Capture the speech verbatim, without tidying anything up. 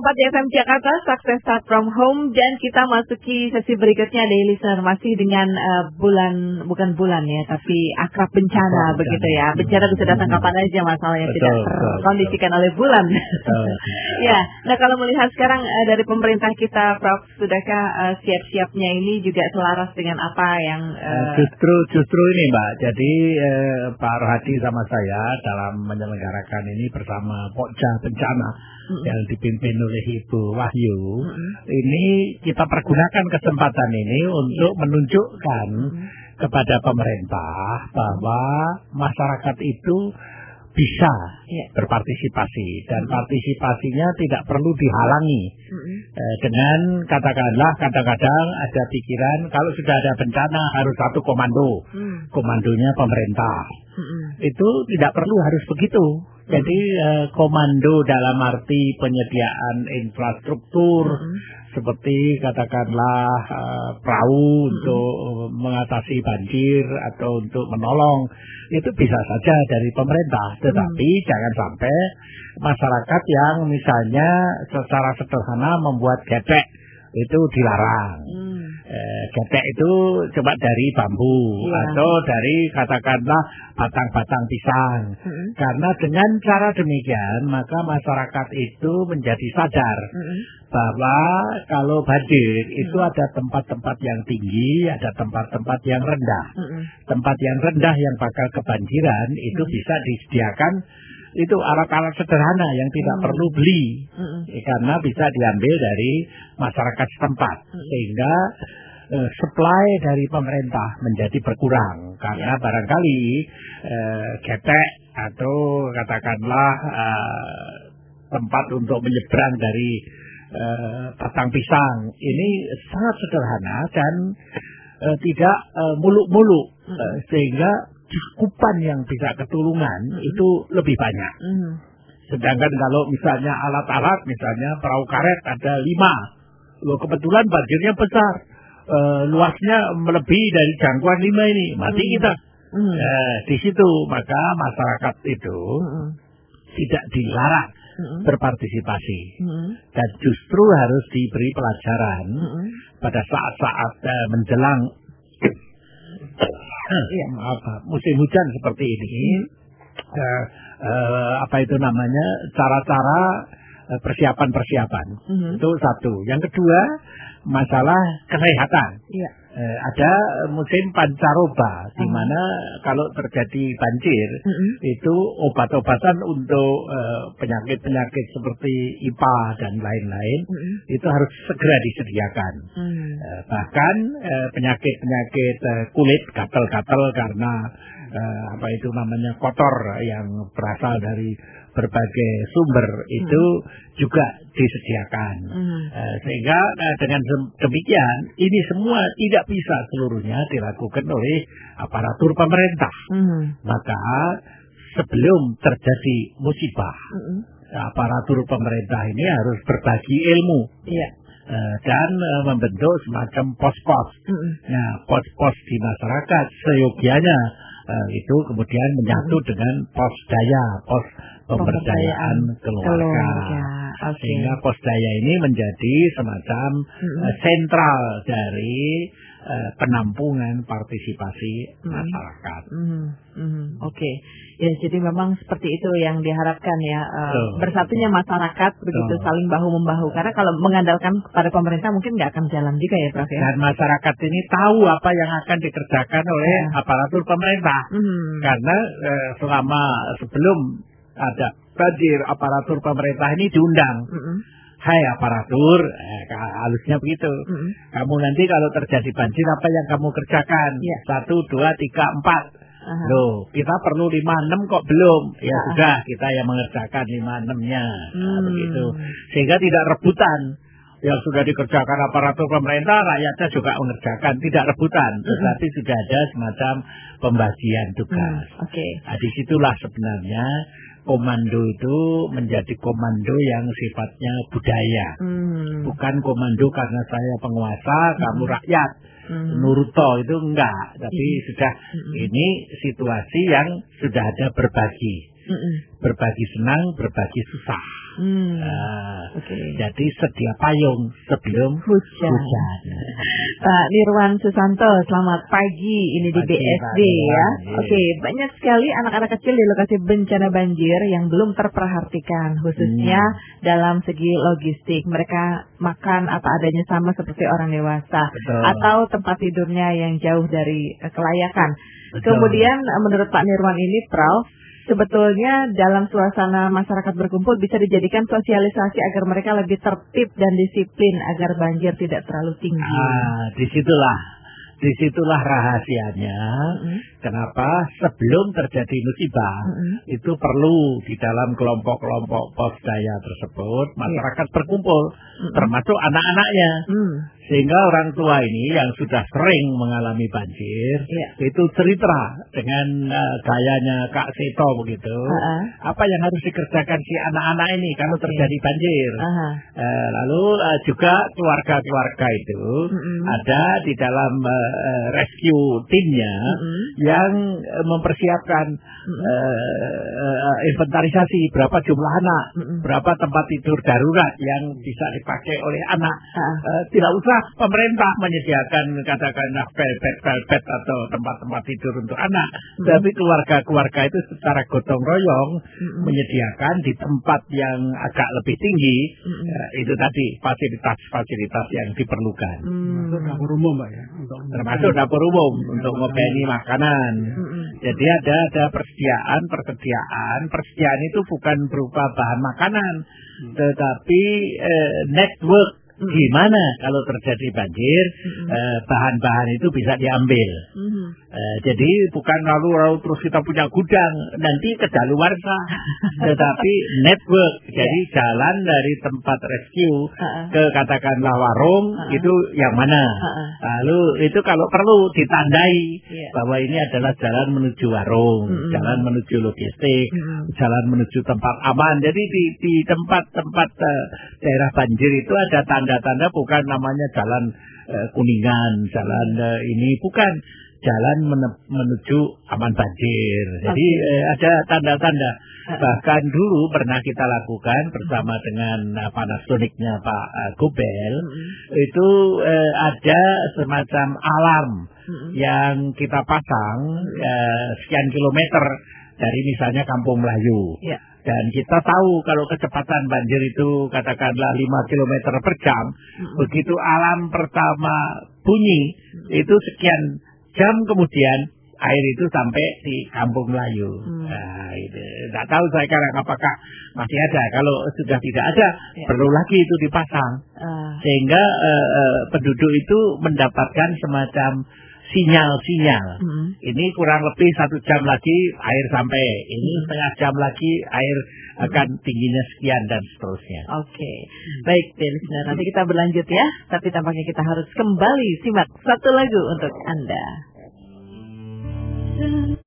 empat di F M Jakarta, Success Start From Home, dan kita masuki sesi berikutnya, Daily Listener, masih dengan uh, bulan, bukan bulan ya, tapi akrab bencana, akrab begitu bencana. ya. Bencana bisa datang hmm. kapan aja, masalahnya betul, tidak terkondisikan oleh bulan. Ya, nah kalau melihat sekarang uh, dari pemerintah kita, Prof, sudahkah uh, siap-siapnya ini juga selaras dengan apa yang... Uh, justru justru ini Mbak, jadi uh, Pak Rohadi sama saya dalam menyelenggarakan ini bersama Pokja Bencana, mm-hmm. yang dipimpin oleh Ibu Wahyu, mm-hmm. ini kita pergunakan kesempatan ini untuk yeah. menunjukkan mm-hmm. kepada pemerintah bahwa masyarakat itu bisa yeah. berpartisipasi, dan mm-hmm. partisipasinya tidak perlu dihalangi mm-hmm. eh, dengan katakanlah kadang-kadang ada pikiran kalau sudah ada bencana harus satu komando, mm-hmm. komandonya pemerintah, mm-hmm. itu tidak perlu harus begitu. Jadi eh, komando dalam arti penyediaan infrastruktur mm-hmm. seperti katakanlah eh, perahu mm-hmm. untuk mengatasi banjir atau untuk menolong, itu bisa saja dari pemerintah. Tetapi mm-hmm. jangan sampai masyarakat yang misalnya secara sederhana membuat getek itu dilarang. Mm. Eh, getek itu coba dari bambu yeah. atau dari katakanlah batang-batang pisang. Mm-hmm. Karena dengan cara demikian maka masyarakat itu menjadi sadar mm-hmm. bahwa kalau banjir mm-hmm. itu ada tempat-tempat yang tinggi, ada tempat-tempat yang rendah. Mm-hmm. Tempat yang rendah yang bakal kebanjiran itu mm-hmm. bisa disediakan itu alat-alat sederhana yang tidak hmm. perlu beli, hmm. eh, karena bisa diambil dari masyarakat setempat, hmm. sehingga eh, supply dari pemerintah menjadi berkurang, karena ya. barangkali eh, getek atau katakanlah eh, tempat untuk menyeberang dari eh, batang pisang ini sangat sederhana dan eh, tidak eh, muluk-muluk, hmm. eh, sehingga cakupan yang bisa ketulungan mm-hmm. itu lebih banyak. Mm-hmm. Sedangkan kalau misalnya alat-alat, misalnya perahu karet ada lima, loh kebetulan banjirnya besar, e, luasnya melebihi dari jangkauan lima ini, mati mm-hmm. kita. Mm-hmm. E, di situ maka masyarakat itu mm-hmm. tidak dilarang mm-hmm. berpartisipasi, mm-hmm. dan justru harus diberi pelajaran mm-hmm. pada saat-saat e, menjelang Iya, apa musim hujan seperti ini, hmm. uh, uh, apa itu namanya cara-cara uh, persiapan-persiapan hmm. itu satu. Yang kedua masalah kesehatan. Iya. Uh, ada musim pancaroba di mana hmm. kalau terjadi banjir hmm. itu obat-obatan untuk uh, penyakit-penyakit seperti I P A dan lain-lain hmm. itu harus segera disediakan. Hmm. Uh, bahkan uh, penyakit-penyakit uh, kulit gatal-gatal karena uh, apa itu namanya kotor yang berasal dari berbagai sumber itu hmm. juga disediakan. Hmm. Uh, sehingga uh, dengan demikian ini semua tidak bisa seluruhnya dilakukan oleh aparatur pemerintah. Hmm. Maka sebelum terjadi musibah, hmm. aparatur pemerintah ini harus berbagi ilmu. Yeah. Uh, dan uh, membentuk semacam pos-pos. Mm-hmm. Nah, pos-pos di masyarakat seyogianya uh, itu kemudian menyatu mm-hmm. dengan pos daya, pos pemberdayaan keluarga. keluarga. Okay. Sehingga pos daya ini menjadi semacam mm-hmm. uh, sentral dari uh, penampungan partisipasi mm-hmm. masyarakat. Mm-hmm. Mm-hmm. Oke. Okay. Ya, jadi memang seperti itu yang diharapkan ya, uh, oh. bersatunya masyarakat begitu, oh. saling bahu-membahu. Karena kalau mengandalkan kepada pemerintah mungkin nggak akan jalan juga ya, Prof. Ya? Dan masyarakat ini tahu apa yang akan dikerjakan oleh ya. aparatur pemerintah. Hmm. Karena uh, selama sebelum ada banjir, aparatur pemerintah ini diundang. Hmm. Hai aparatur, eh, halusnya begitu. Hmm. Kamu nanti kalau terjadi banjir apa yang kamu kerjakan? Ya. Satu, dua, tiga, empat. Aha. Loh, kita perlu lima enam kok belum? Ya Aha. sudah, kita yang mengerjakan lima enamnya, hmm. nah, begitu. Sehingga tidak rebutan. Yang sudah dikerjakan aparatur pemerintah, rakyatnya juga mengerjakan, tidak rebutan. Hmm. Tetapi sudah ada semacam pembagian tugas. Hmm. Oke. Okay. Nah, disitulah sebenarnya komando itu menjadi komando yang sifatnya budaya. Hmm. Bukan komando karena saya penguasa, hmm. kamu rakyat. Hmm. Nuruto itu enggak, tapi hmm. sudah hmm. ini situasi yang sudah ada berbagi. Mm-mm. Berbagi senang, berbagi susah. Hmm. Nah, okay. Jadi sedia payung sebelum hujan. hujan. Pak Nirwan Susanto, selamat pagi. Ini di pagi, B S D Nirwan, ya. Iya. Oke, okay. Banyak sekali anak-anak kecil di lokasi bencana banjir yang belum terperhatikan, khususnya hmm. dalam segi logistik. Mereka makan apa adanya sama seperti orang dewasa. Betul. Atau tempat tidurnya yang jauh dari uh, kelayakan. Betul. Kemudian menurut Pak Nirwan ini, Prof, sebetulnya dalam suasana masyarakat berkumpul bisa dijadikan sosialisasi agar mereka lebih tertib dan disiplin agar banjir tidak terlalu tinggi. Ah, disitulah, disitulah rahasianya. Mm-hmm. Kenapa sebelum terjadi musibah mm-hmm. itu perlu di dalam kelompok-kelompok posdaya tersebut masyarakat yeah. berkumpul, mm-hmm. termasuk anak-anaknya. Mm. Sehingga orang tua ini yang sudah sering mengalami banjir yeah. itu cerita dengan uh, gayanya Kak Seto begitu. Uh-huh. Apa yang harus dikerjakan si anak-anak ini kalau okay. terjadi banjir. Uh-huh. Uh, lalu uh, juga keluarga-keluarga itu uh-huh. ada di dalam uh, rescue timnya uh-huh. yang uh, mempersiapkan uh-huh. uh, uh, inventarisasi berapa jumlah anak, uh-huh. berapa tempat tidur darurat yang bisa dipakai oleh anak. Uh-huh. Uh, tidak usah pemerintah menyediakan katakanlah bed-bed atau tempat-tempat tidur untuk anak, mm-hmm. tapi keluarga-keluarga itu secara gotong royong mm-hmm. menyediakan di tempat yang agak lebih tinggi mm-hmm. ya, itu tadi fasilitas-fasilitas yang diperlukan. Mm-hmm. Termasuk dapur umum, Pak ya, untuk termasuk dapur umum ya, untuk ngopeni makanan. Mm-hmm. Jadi ada ada persediaan, persediaan, persediaan itu bukan berupa bahan makanan, mm-hmm. tetapi eh, network. Gimana kalau terjadi banjir, mm-hmm. eh, bahan-bahan itu bisa diambil. Mm-hmm. Eh, jadi bukan lalu-lalu terus kita punya gudang, nanti kedaluarsa. Tetapi network, yeah. jadi jalan dari tempat rescue uh-uh. ke katakanlah warung, uh-uh. itu yang mana. Uh-uh. Lalu itu kalau perlu ditandai yeah. bahwa ini adalah jalan menuju warung, mm-hmm. jalan menuju logistik, mm-hmm. jalan menuju tempat aman. Jadi di, di tempat-tempat uh, daerah banjir itu ada tanda tanda-tanda bukan namanya jalan uh, Kuningan, jalan uh, ini bukan jalan men- menuju aman banjir. Jadi okay. uh, ada tanda-tanda. Bahkan dulu pernah kita lakukan bersama dengan uh, Panasonicnya Pak uh, Gobel, mm-hmm. itu uh, ada semacam alarm mm-hmm. yang kita pasang uh, sekian kilometer dari misalnya Kampung Melayu. Yeah. Dan kita tahu kalau kecepatan banjir itu katakanlah lima kilometer per jam, mm-hmm. begitu alarm pertama bunyi, mm-hmm. itu sekian jam kemudian air itu sampai di Kampung Melayu. Mm. Nah, itu tidak tahu saya sekarang apakah masih ada. Kalau sudah tidak ada, yeah. perlu lagi itu dipasang. Uh. Sehingga uh, uh, penduduk itu mendapatkan semacam sinyal-sinyal. Mm-hmm. Ini kurang lebih satu jam lagi air sampai. Ini mm-hmm. setengah jam lagi air akan tingginya sekian dan seterusnya. Oke, okay. Baik, listener. Nanti kita berlanjut ya. Tapi tampaknya kita harus kembali simak satu lagu untuk Anda.